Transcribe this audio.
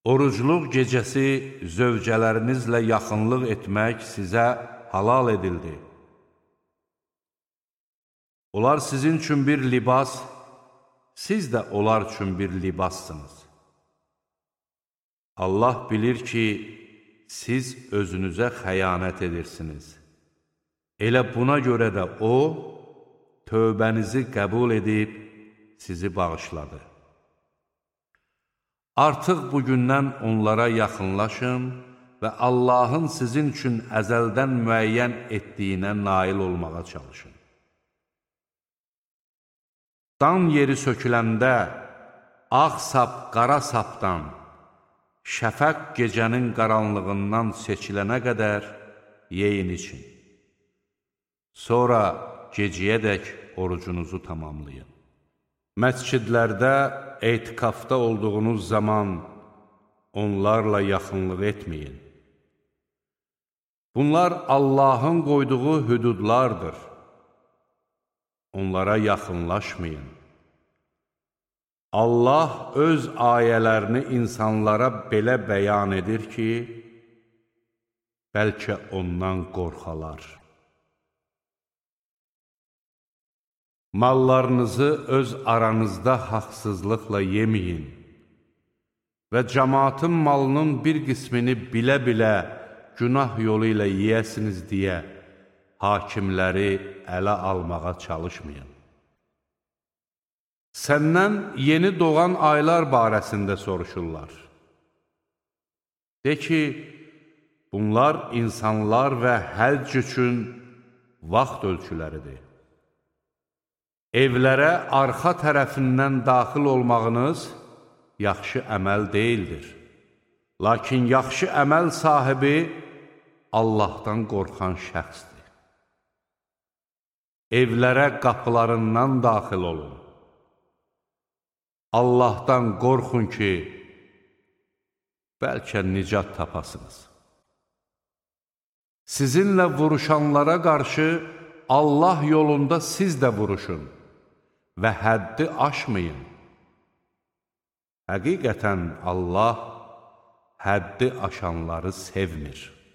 Orucluq gecəsi zövcələrinizlə yaxınlıq etmək sizə halal edildi. Onlar sizin üçün bir libas, siz də onlar üçün bir libassınız. Allah bilir ki, siz özünüzə xəyanət edirsiniz. Elə buna görə də O, tövbənizi qəbul edib, sizi bağışladı. Artıq bugündən onlara yaxınlaşın və Allahın sizin üçün əzəldən müəyyən etdiyinə nail olmağa çalışın. Dan yeri söküləndə ağ sap qara sapdan, şəfəq gecənin qaranlığından seçilənə qədər yeyin için. Sonra gecəyədək orucunuzu tamamlayın. Məscidlərdə etikafda olduğunuz zaman onlarla yaxınlıq etməyin. Bunlar Allahın qoyduğu hüdudlardır. Onlara yaxınlaşmayın. Allah öz ayələrini insanlara belə bəyan edir ki, bəlkə ondan qorxalar. Mallarınızı öz aranızda haqsızlıqla yeməyin və cəmaatın malının bir qismini bilə-bilə günah yolu ilə yeyəsiniz deyə hakimləri ələ almağa çalışmayın. Səndən yeni doğan aylar barəsində soruşurlar. De ki, bunlar insanlar və həcc üçün vaxt ölçüləridir. Evlərə arxa tərəfindən daxil olmağınız yaxşı əməl deyildir. Lakin yaxşı əməl sahibi Allahdan qorxan şəxsdir. Evlərə qapılarından daxil olun. Allahdan qorxun ki, bəlkə nicat tapasınız. Sizinlə vuruşanlara qarşı Allah yolunda siz də vuruşun və həddi aşmayın. Həqiqətən Allah həddi aşanları sevmir.